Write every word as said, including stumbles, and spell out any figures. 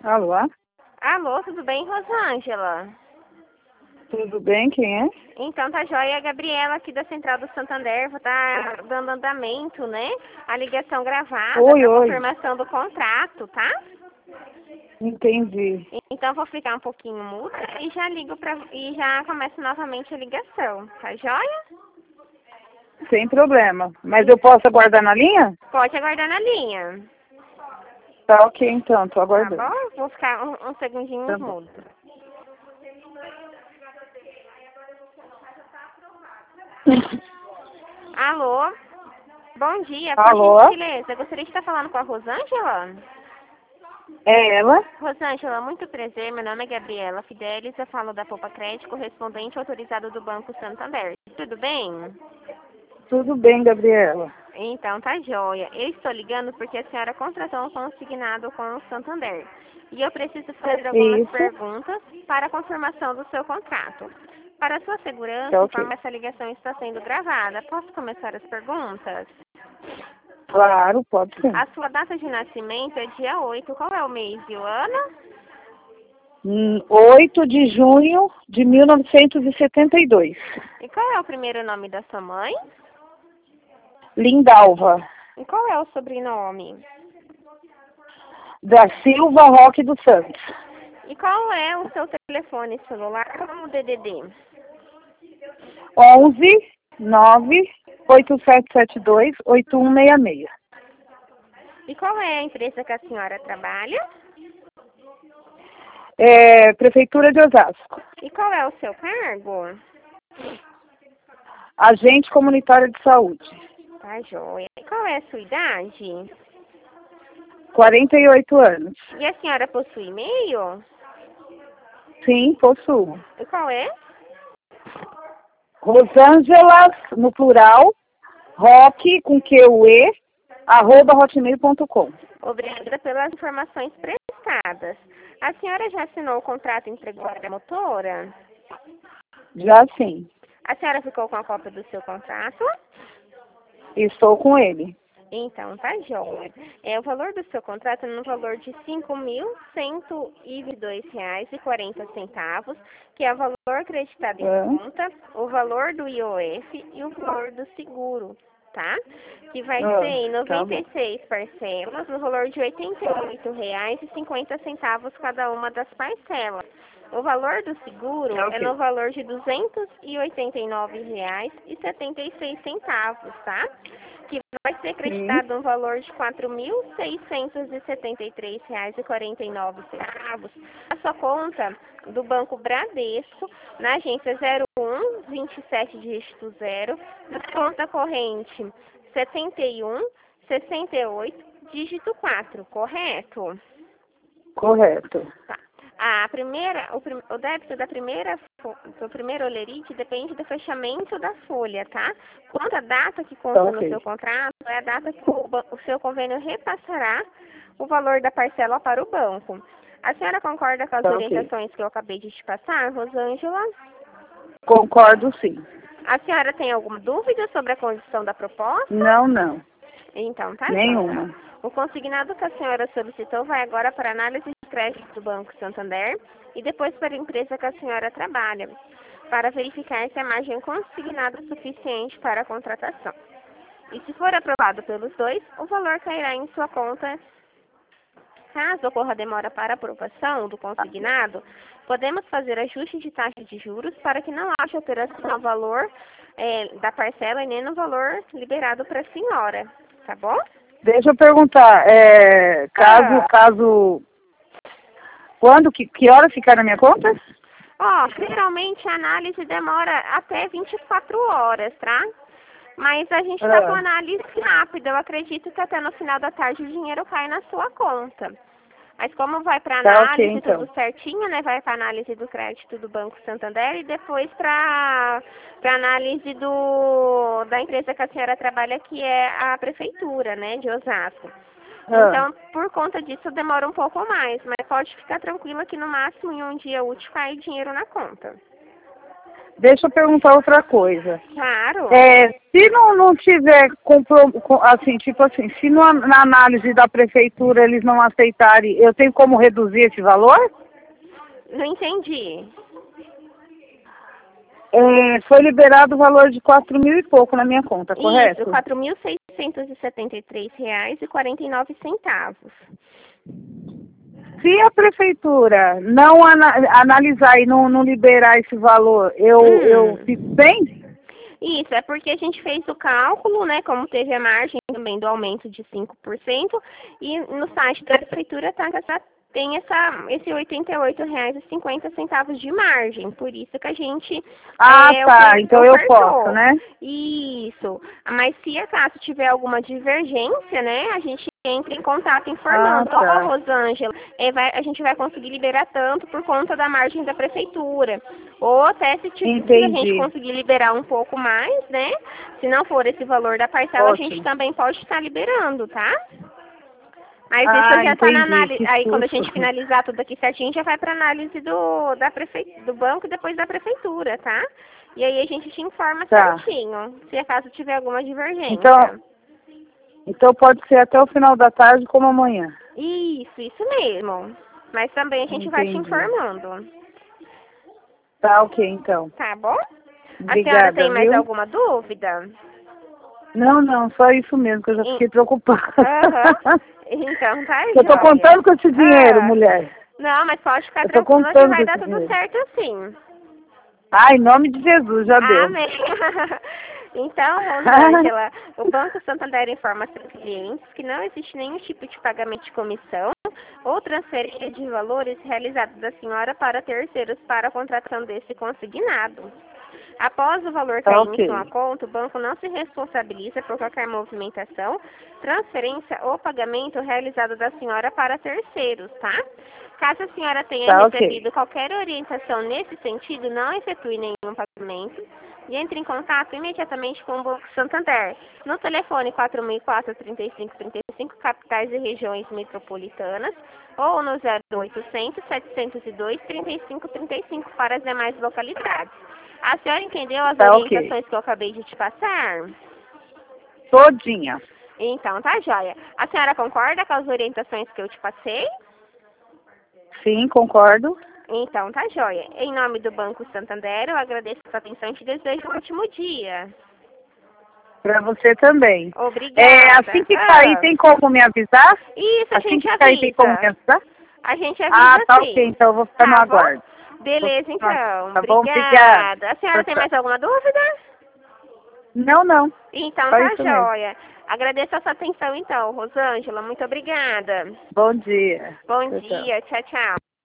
Alô? Alô, tudo bem, Rosângela? Tudo bem? Quem é? Então, tá joia, a Gabriela aqui da Central do Santander, tá dando andamento, né? A ligação gravada Oi, para oi. confirmação do contrato, tá? Entendi. Então, vou ficar um pouquinho muda e já ligo pra, e já começo novamente a ligação, tá joia? Sem problema. Mas eu posso aguardar na linha? Pode aguardar na linha. Tá ok, então. Tô Tá aguardando. bom? Vou ficar um, um segundinho Tá bom. mudo. Alô? Bom dia, por Alô? gentileza. Gostaria de estar falando com a Rosângela? É ela? Rosângela, muito prazer. Meu nome é Gabriela Fidelis. Eu falo da Poupa Crédito, correspondente autorizado do Banco Santander. Tudo bem? Tudo bem, Gabriela. Então, tá joia. Eu estou ligando porque a senhora contratou um consignado com o Santander. E eu preciso fazer algumas Isso. perguntas para a confirmação do seu contrato. Para sua segurança, Tá informe ok. essa ligação está sendo gravada. Posso começar as perguntas? Claro, pode sim. A sua data de nascimento é dia oito. Qual é o mês e o ano? Hum, oito de junho de mil novecentos e setenta e dois. E qual é o primeiro nome da sua mãe? Lindalva. E qual é o sobrenome? Da Silva Roque dos Santos. E qual é o seu telefone celular como D D D? onze nove oito sete sete dois oito um seis seis. E qual é a empresa que a senhora trabalha? É, Prefeitura de Osasco. E qual é o seu cargo? Agente comunitário de saúde. Tá joia. E qual é a sua idade? quarenta e oito anos. E a senhora possui e-mail? Sim, possuo. E qual é? Rosângela, no plural, rock com Q U E, arroba hotmail ponto com. Obrigada pelas informações prestadas. A senhora já assinou o contrato e entregou a motora? Já sim. A senhora ficou com a cópia do seu contrato? Estou com ele. Então, tá joia. É, o valor do seu contrato é no valor de cinco mil cento e vinte e dois reais e quarenta centavos, que é o valor acreditado em É. conta, o valor do I O F e o valor do seguro, tá? Que vai Ah, ser em tá noventa bom. e seis parcelas, no valor de oitenta e oito reais e cinquenta centavos cada uma das parcelas. O valor do seguro Tá é ok. no valor de duzentos e oitenta e nove reais e setenta e seis centavos, tá? Que vai ser Sim. acreditado um valor de quatro mil seiscentos e setenta e três reais e quarenta e nove centavos a sua conta do Banco Bradesco, na agência zero um vinte e sete dígito zero, na conta corrente setenta e um sessenta e oito dígito quatro, correto? Correto. Tá. A primeira, o, prim- o débito da primeira, fo- do primeiro olerite depende do fechamento da folha, tá? Quanto à data que consta Tá no ok. seu contrato, é a data que o, ba- o seu convênio repassará o valor da parcela para o banco. A senhora concorda com as Tá ok. orientações que eu acabei de te passar, Rosângela? Concordo sim. A senhora tem alguma dúvida sobre a condição da proposta? Não, não. Então, tá joia. Nenhuma. O consignado que a senhora solicitou vai agora para análise de crédito do Banco Santander e depois para a empresa que a senhora trabalha, para verificar se a margem consignada é suficiente para a contratação. E se for aprovado pelos dois, o valor cairá em sua conta. Caso ocorra demora para aprovação do consignado, podemos fazer ajuste de taxa de juros para que não haja alteração no valor eh, da parcela e nem no valor liberado para a senhora, tá bom? Deixa eu perguntar, é, caso, Ah. caso, quando, que, que hora ficar na minha conta? Ó, geralmente a análise demora até vinte e quatro horas, tá? Mas a gente está com Ah, análise rápida. Eu acredito que até no final da tarde o dinheiro cai na sua conta. Mas como vai para tá ok, análise então. tudo certinho, né? Vai para análise do crédito do Banco Santander e depois para para análise do da empresa que a senhora trabalha, que é a prefeitura, né, de Osasco. Ah, Então, por conta disso, demora um pouco mais, mas pode ficar tranquila que no máximo em um dia útil cai dinheiro na conta. deixa eu perguntar outra coisa. Claro. É, se não, não tiver, compro, com- assim, tipo assim, se no, na análise da prefeitura eles não aceitarem, eu tenho como reduzir esse valor? Não entendi. É, foi liberado o valor de quatro mil e pouco na minha conta, correto? Isso, quatro mil seiscentos e setenta e três reais e quarenta e nove centavos. Se a prefeitura não ana, analisar e não, não liberar esse valor, eu, Hum. eu fico bem? Isso, é porque a gente fez o cálculo, né, como teve a margem também do aumento de cinco por cento, e no site da prefeitura tá, essa, tem essa, esse oitenta e oito reais e cinquenta centavos de margem, por isso que a gente Ah, é, tá, ofer- então eu ofertou. posso, né? Isso, mas se acaso tiver alguma divergência, né, a gente entra em contato Ah, informando, ó, tá. Rosângela, é, vai, a gente vai conseguir liberar tanto por conta da margem da prefeitura. Ou até se, ti- se a gente Entendi. conseguir liberar um pouco mais, né? Se não for esse valor da parcela, a gente Ótimo. também pode estar liberando, tá? Mas isso Ah, já está na entendi, análise. que Aí quando a susto. gente finalizar tudo aqui certinho, já vai para análise do, da prefe... do banco e depois da prefeitura, tá? E aí a gente te informa Tá. certinho, se acaso tiver alguma divergência. Então, então pode ser até o final da tarde como amanhã. Isso, isso mesmo. Mas também a gente vai te Entendi. informando. Tá, ok, então. Tá bom? A senhora Obrigada, tem mais viu? alguma dúvida? Não, não, só isso mesmo, que eu já fiquei preocupada. Aham. Então tá, Eu tô joia. contando com esse dinheiro, Ah, mulher. não, mas pode ficar Eu tô tranquila que contando vai com dar esse tudo dinheiro. certo assim. Ah, em nome de Jesus, já deu. Amém. Então, Rosângela, o Banco Santander informa seus clientes que não existe nenhum tipo de pagamento de comissão ou transferência de valores realizados da senhora para terceiros para a contratação desse consignado. Após o valor Tá, cair em ok. sua conta, o banco não se responsabiliza por qualquer movimentação, transferência ou pagamento realizado da senhora para terceiros, tá? Caso a senhora tenha Tá, ok. recebido qualquer orientação nesse sentido, não efetue nenhum pagamento e entre em contato imediatamente com o Banco Santander no telefone quatro mil e quatro, trinta e cinco, trinta e cinco, capitais e regiões metropolitanas, ou no zero oitocentos, setecentos e dois, trinta e cinco, trinta e cinco para as demais localidades. A senhora entendeu as Tá, orientações ok. que eu acabei de te passar? Todinha. Então, tá joia. A senhora concorda com as orientações que eu te passei? Sim, concordo. Então, tá joia. Em nome do Banco Santander, eu agradeço a sua atenção e te desejo um ótimo dia. Pra você também. Obrigada. É, assim que cair, Ah, tem como me avisar? isso, a Assim gente que cair, tem como me avisa. avisar? A gente Ah, avisa tá, ok. sim. Então eu vou ficar no Tá bom? aguardo. Beleza, então. Tá bom? Obrigada. Obrigada. A senhora Tchau, tem tchau. mais alguma dúvida? Não, não. Então, Só tá isso mesmo. joia. Agradeço a sua atenção, então, Rosângela. Muito obrigada. Bom dia. Bom Tchau, tchau. dia. Tchau, tchau.